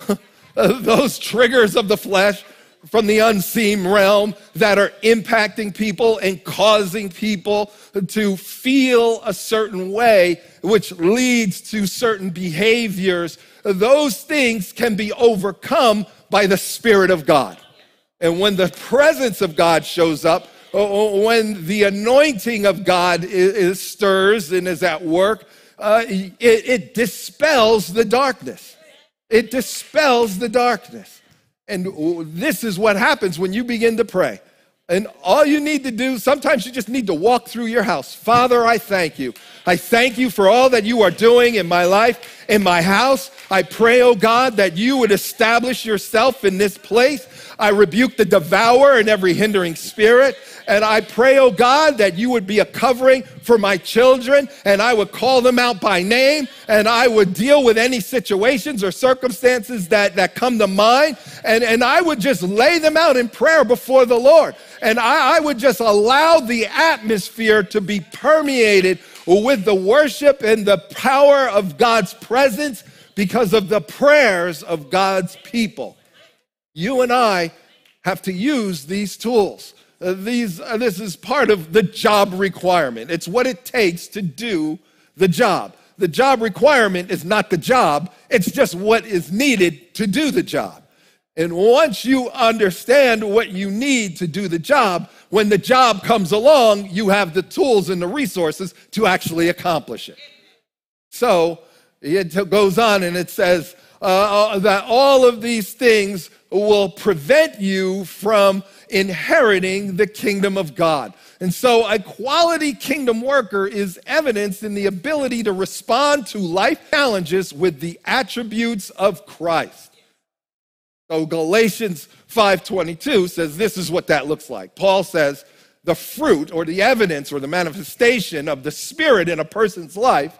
Those triggers of the flesh from the unseen realm that are impacting people and causing people to feel a certain way, which leads to certain behaviors. Those things can be overcome by the Spirit of God. And when the presence of God shows up, when the anointing of God is, is stirs and is at work, uh, it, it dispels the darkness. It dispels the darkness. And this is what happens when you begin to pray. And all you need to do, sometimes you just need to walk through your house. Father, I thank you. I thank you for all that you are doing in my life, in my house. I pray, oh God, that you would establish yourself in this place. I rebuke the devourer and every hindering spirit. And I pray, oh God, that you would be a covering for my children, and I would call them out by name, and I would deal with any situations or circumstances that, that come to mind, and, and I would just lay them out in prayer before the Lord. And I, I would just allow the atmosphere to be permeated with the worship and the power of God's presence because of the prayers of God's people. You and I have to use these tools. Uh, these, uh, this is part of the job requirement. It's what it takes to do the job. The job requirement is not the job. It's just what is needed to do the job. And once you understand what you need to do the job, when the job comes along, you have the tools and the resources to actually accomplish it. So it goes on and it says uh, that all of these things will prevent you from inheriting the kingdom of God. And so a quality kingdom worker is evidenced in the ability to respond to life challenges with the attributes of Christ. So Galatians five twenty-two says this is what that looks like. Paul says the fruit or the evidence or the manifestation of the Spirit in a person's life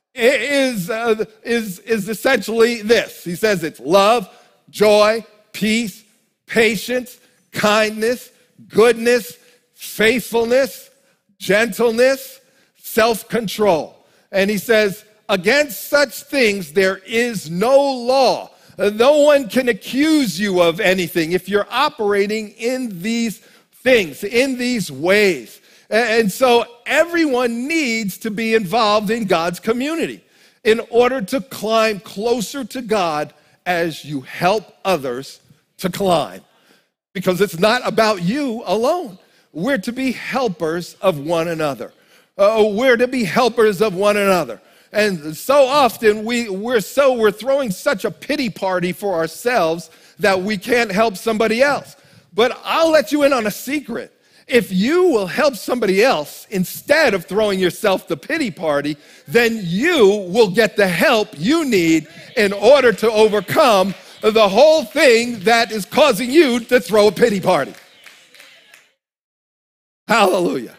is, uh, is, is essentially this. He says it's love, joy, peace, patience, kindness, goodness, faithfulness, gentleness, self-control. And he says, against such things there is no law. No one can accuse you of anything if you're operating in these things, in these ways. And so everyone needs to be involved in God's community in order to climb closer to God as you help others to climb. Because it's not about you alone. We're to be helpers of one another. Uh, we're to be helpers of one another. And so often we, we're so we're throwing such a pity party for ourselves that we can't help somebody else. But I'll let you in on a secret. If you will help somebody else instead of throwing yourself the pity party, then you will get the help you need in order to overcome the whole thing that is causing you to throw a pity party. Hallelujah.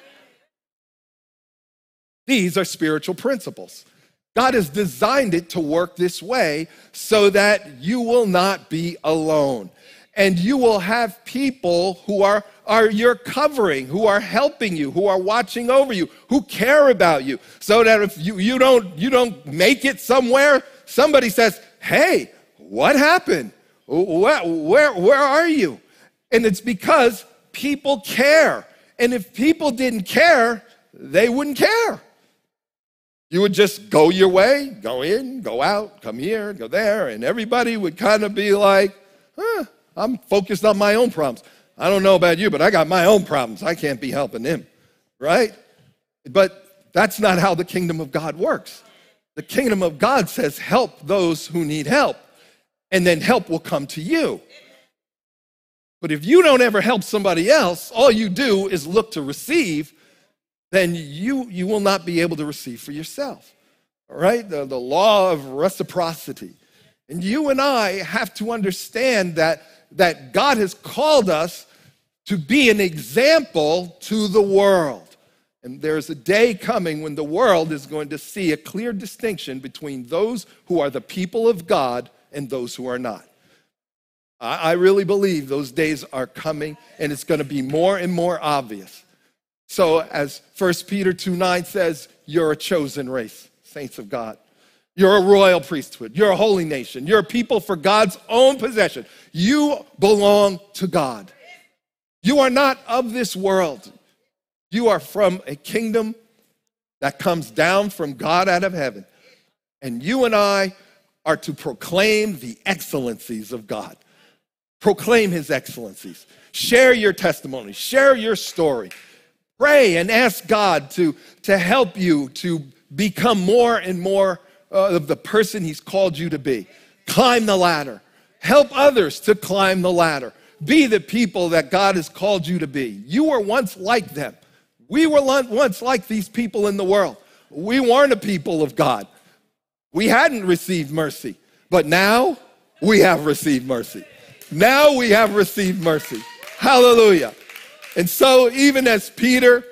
These are spiritual principles. God has designed it to work this way so that you will not be alone. And you will have people who are, are your covering, who are helping you, who are watching over you, who care about you. So that if you, you, don't, you don't make it somewhere, somebody says, hey, what happened? Where, where, where are you? And it's because people care. And if people didn't care, they wouldn't care. You would just go your way, go in, go out, come here, go there, and everybody would kind of be like, huh, I'm focused on my own problems. I don't know about you, but I got my own problems. I can't be helping them, right? But that's not how the kingdom of God works. The kingdom of God says, help those who need help, and then help will come to you. But if you don't ever help somebody else, all you do is look to receive, then you, you will not be able to receive for yourself, all right? The, the law of reciprocity. And you and I have to understand that, that God has called us to be an example to the world. And there's a day coming when the world is going to see a clear distinction between those who are the people of God and those who are not. I, I really believe those days are coming, and it's going to be more and more obvious. So as First Peter two nine says, you're a chosen race, saints of God. You're a royal priesthood. You're a holy nation. You're a people for God's own possession. You belong to God. You are not of this world. You are from a kingdom that comes down from God out of heaven. And you and I are to proclaim the excellencies of God. Proclaim his excellencies. Share your testimony. Share your story. Pray and ask God to, to help you to become more and more uh, of the person he's called you to be. Climb the ladder. Help others to climb the ladder. Be the people that God has called you to be. You were once like them. We were once like these people in the world. We weren't a people of God. We hadn't received mercy, but now we have received mercy. Now we have received mercy. Hallelujah. And so even as Peter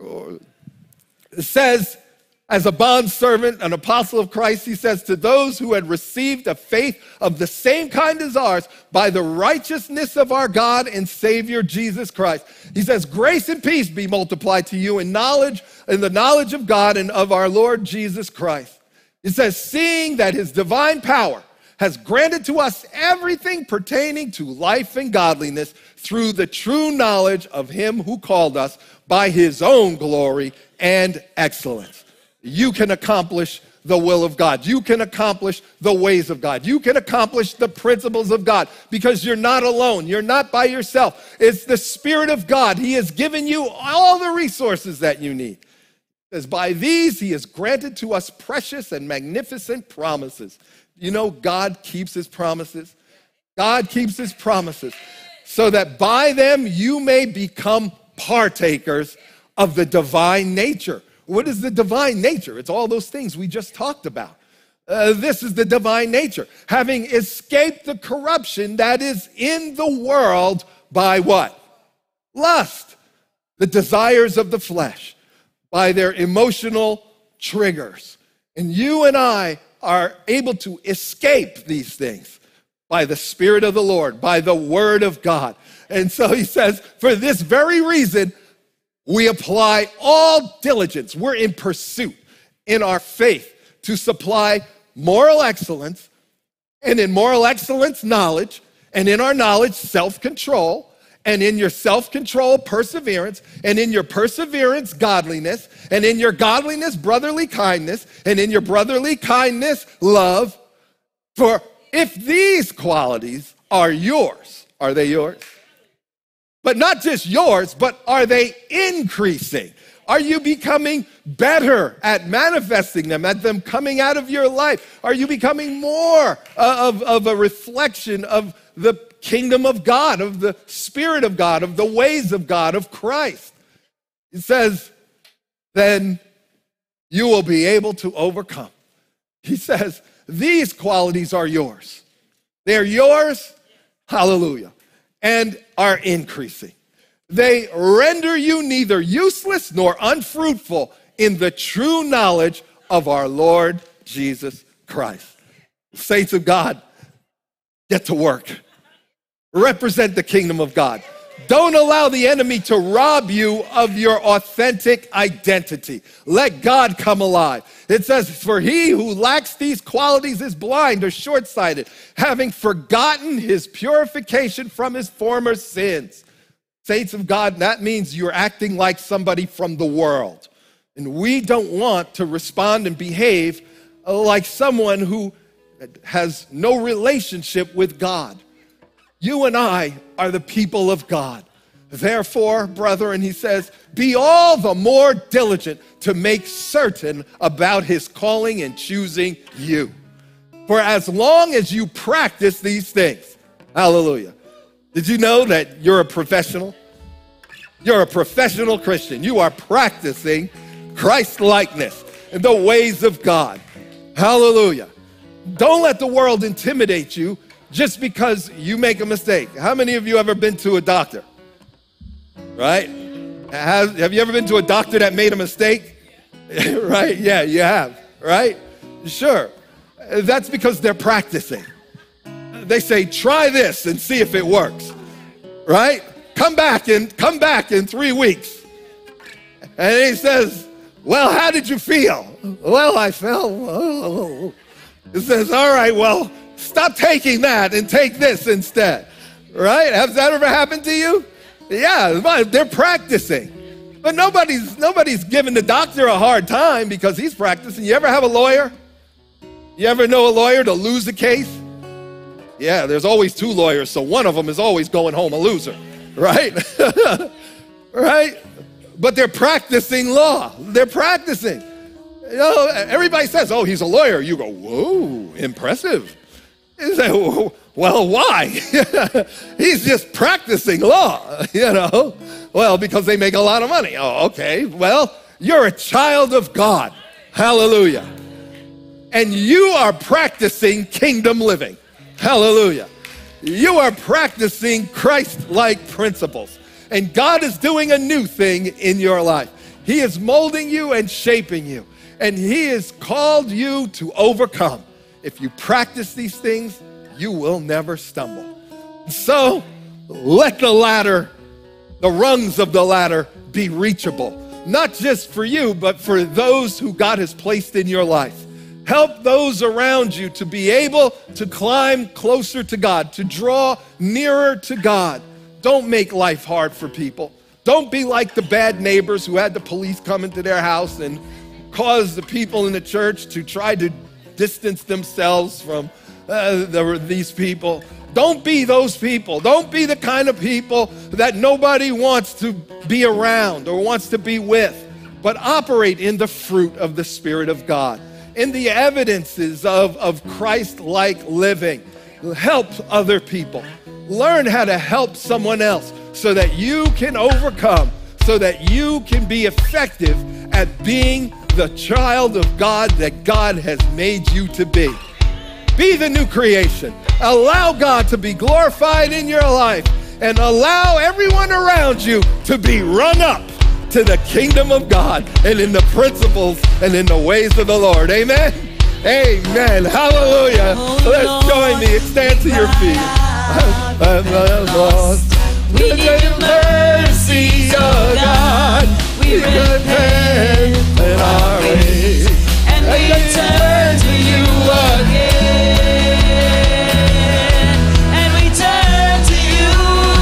says, as a bondservant, an apostle of Christ, he says, to those who had received a faith of the same kind as ours by the righteousness of our God and Savior Jesus Christ. He says, grace and peace be multiplied to you in knowledge, in the knowledge of God and of our Lord Jesus Christ. It says, seeing that his divine power has granted to us everything pertaining to life and godliness through the true knowledge of him who called us by his own glory and excellence. You can accomplish the will of God. You can accomplish the ways of God. You can accomplish the principles of God because you're not alone. You're not by yourself. It's the Spirit of God. He has given you all the resources that you need. As by these, he has granted to us precious and magnificent promises. You know, God keeps his promises. God keeps his promises so that by them you may become partakers of the divine nature. What is the divine nature? It's all those things we just talked about. Uh, this is the divine nature. Having escaped the corruption that is in the world by what? Lust. The desires of the flesh. By their emotional triggers. And you and I are able to escape these things by the Spirit of the Lord, by the Word of God. And so he says, for this very reason, we apply all diligence. We're in pursuit in our faith to supply moral excellence, and in moral excellence, knowledge, and in our knowledge, self-control, and in your self-control, perseverance, and in your perseverance, godliness, and in your godliness, brotherly kindness, and in your brotherly kindness, love. For if these qualities are yours, are they yours? But not just yours, but are they increasing? Are you becoming better at manifesting them, at them coming out of your life? Are you becoming more of, of a reflection of the kingdom of God, of the Spirit of God, of the ways of God, of Christ? It says, then you will be able to overcome. He says, these qualities are yours. They're yours, hallelujah, and are increasing. They render you neither useless nor unfruitful in the true knowledge of our Lord Jesus Christ. Saints of God, get to work. Represent the kingdom of God. Don't allow the enemy to rob you of your authentic identity. Let God come alive. It says, for he who lacks these qualities is blind or short-sighted, having forgotten his purification from his former sins. Saints of God, that means you're acting like somebody from the world. And we don't want to respond and behave like someone who has no relationship with God. You and I are the people of God. Therefore, brethren, he says, be all the more diligent to make certain about his calling and choosing you. For as long as you practice these things, hallelujah. Did you know that you're a professional? You're a professional Christian. You are practicing Christ-likeness and the ways of God. Hallelujah. Don't let the world intimidate you just because you make a mistake. How many of you ever been to a doctor? Right? Have, have you ever been to a doctor that made a mistake? Right? Yeah, you have. Right? Sure. That's because they're practicing. They say, try this and see if it works. Right? Come back and come back in three weeks. And he says, well, how did you feel? Well, I felt, oh. It says, all right, well, stop taking that and take this instead. Right? Has that ever happened to you? Yeah, they're practicing. But nobody's, nobody's giving the doctor a hard time because he's practicing. You ever have a lawyer? You ever know a lawyer to lose a case? Yeah, there's always two lawyers, so one of them is always going home a loser. Right? Right? But they're practicing law. They're practicing. You know, everybody says, oh, he's a lawyer. You go, whoa, impressive. You say, well, why? He's just practicing law, you know. Well, because they make a lot of money. Oh, okay. Well, you're a child of God. Hallelujah. And you are practicing kingdom living. Hallelujah. You are practicing Christ-like principles. And God is doing a new thing in your life. He is molding you and shaping you. And he has called you to overcome. If you practice these things, you will never stumble. So let the ladder, the rungs of the ladder, be reachable. Not just for you, but for those who God has placed in your life. Help those around you to be able to climb closer to God, to draw nearer to God. Don't make life hard for people. Don't be like the bad neighbors who had the police come into their house and cause the people in the church to try to distance themselves from uh, the, these people. Don't be those people. Don't be the kind of people that nobody wants to be around or wants to be with, but operate in the fruit of the Spirit of God, in the evidences of, of Christ-like living. Help other people. Learn how to help someone else so that you can overcome, so that you can be effective at being the child of God that God has made you to be. Be the new creation. Allow God to be glorified in your life and allow everyone around you to be run up to the kingdom of God and in the principles and in the ways of the Lord. Amen? Amen. Hallelujah. Let's join me. Stand to your feet. We need your mercy, oh God. We repent in our ways, and we turn to you again. And we turn to you,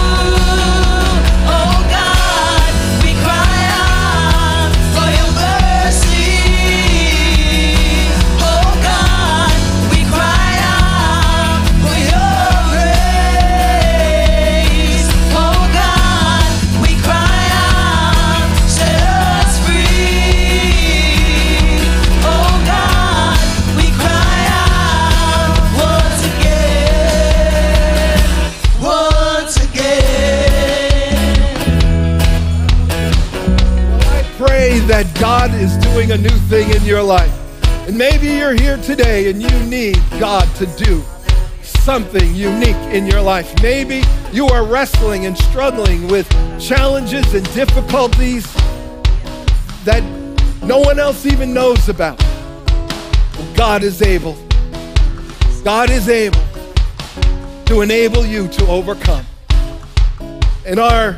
oh God. We cry out for your mercy, oh God. We cry out for your grace, oh God. We cry out, set us free, oh God. We cry out once again, once again. I pray that God is doing a new thing in your life. And maybe you're here today and you need God to do something unique in your life. Maybe you are wrestling and struggling with challenges and difficulties that no one else even knows about. Well, God is able. God is able to enable you to overcome. And our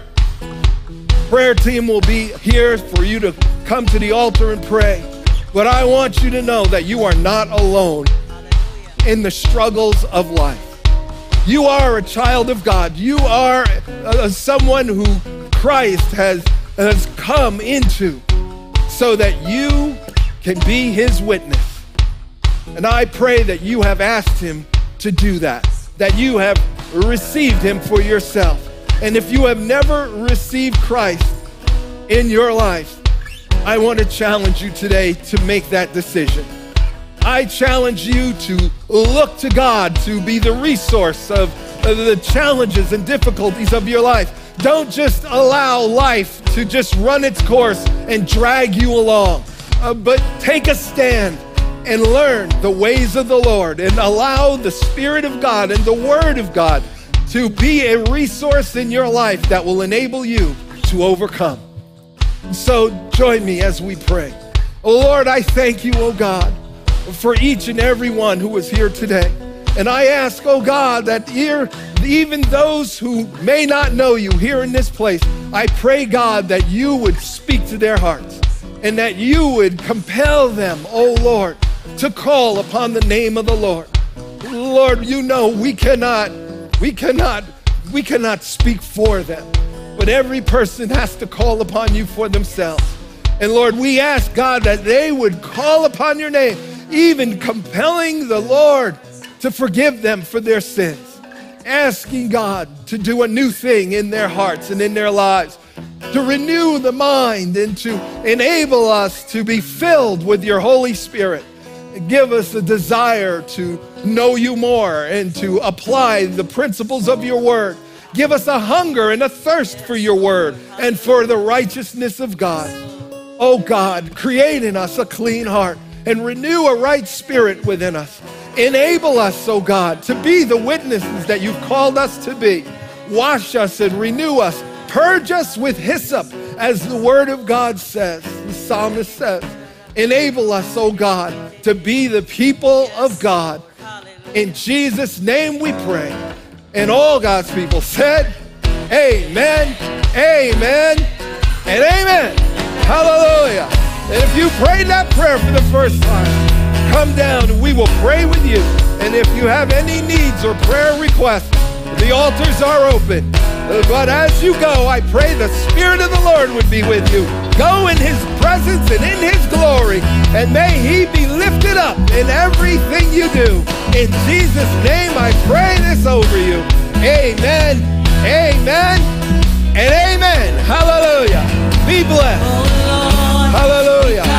prayer team will be here for you to come to the altar and pray. But I want you to know that you are not alone in the struggles of life. You are a child of God. You are uh, someone who Christ has, has come into so that you can be his witness. And I pray that you have asked him to do that, that you have received him for yourself. And if you have never received Christ in your life, I want to challenge you today to make that decision. I challenge you to look to God to be the resource of the challenges and difficulties of your life. Don't just allow life to just run its course and drag you along, uh, but take a stand and learn the ways of the Lord and allow the Spirit of God and the Word of God to be a resource in your life that will enable you to overcome. So join me as we pray. Oh Lord, I thank you, oh God, for each and every one who is here today. And I ask, oh God, that here, even those who may not know you here in this place, I pray, God, that you would speak to their hearts and that you would compel them, oh Lord, to call upon the name of the Lord. Lord, you know we cannot, we cannot, we cannot speak for them, but every person has to call upon you for themselves. And Lord, we ask, God, that they would call upon your name, even compelling the Lord to forgive them for their sins, asking God to do a new thing in their hearts and in their lives, to renew the mind and to enable us to be filled with your Holy Spirit. Give us a desire to know you more and to apply the principles of your word. Give us a hunger and a thirst for your word and for the righteousness of God. Oh God, create in us a clean heart and renew a right spirit within us. Enable us, oh God, to be the witnesses that you've called us to be. Wash us and renew us. Purge us with hyssop, as the word of God says, the psalmist says. Enable us, oh God, to be the people of God. In Jesus' name we pray. And all God's people said, amen, amen, and amen. Hallelujah. And if you prayed that prayer for the first time, come down and we will pray with you. And if you have any needs or prayer requests, the altars are open. But as you go, I pray the Spirit of the Lord would be with you. Go in his presence and in his glory, and may he be lifted up in everything you do. In Jesus' name, I pray this over you. Amen, amen, and amen. Hallelujah. Be blessed. Hallelujah.